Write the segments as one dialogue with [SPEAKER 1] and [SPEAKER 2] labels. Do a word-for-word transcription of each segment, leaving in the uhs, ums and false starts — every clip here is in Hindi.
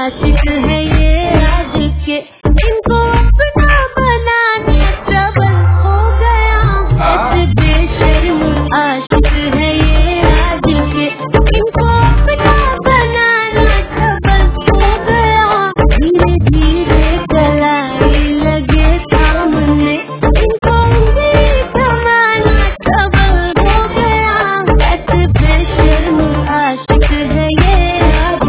[SPEAKER 1] आशिक है ये आज के, इनको अपना बनाने ट्रबल हो गया। ऐसे बेशर्म आशिक है ये आज के, इनको अपना बनाना ट्रबल हो गया। धीरे धीरे कलाई लगे सामने, इनको उंगली थमाना ट्रबल हो गया। ऐसे बेशर्म आशिक है ये आज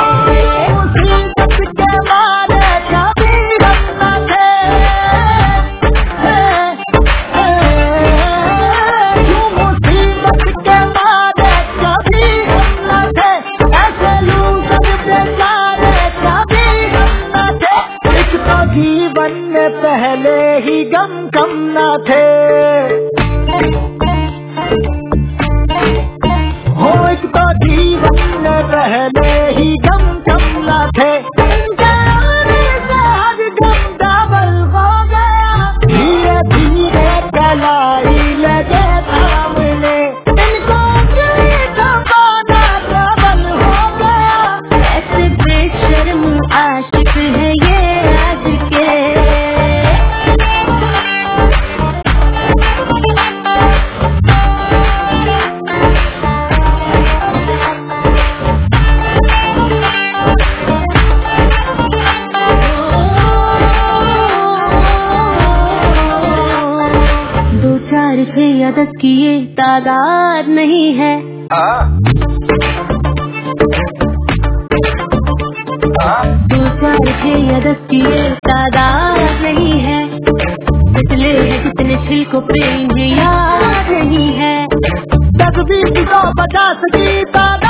[SPEAKER 2] जीवन में पहले ही गम कम न थे। हो एक तो जीवन में पहले ही गम कम न थे, इनका आने से हर गम डबल हो गया। धीरे धीरे कलाई लगे सामने, इनको उंगली थमाना डबल हो गया।
[SPEAKER 1] ऐसे बेशर्म आशिक है ये आज के। दो चार छह या दस की ये तादाद नहीं है, दो चार छह या दस की ये तादाद नहीं है। पिछले है कितने छिलकों पे इन्हें याद नहीं है।
[SPEAKER 2] दस बीस सौ पचास की तादाद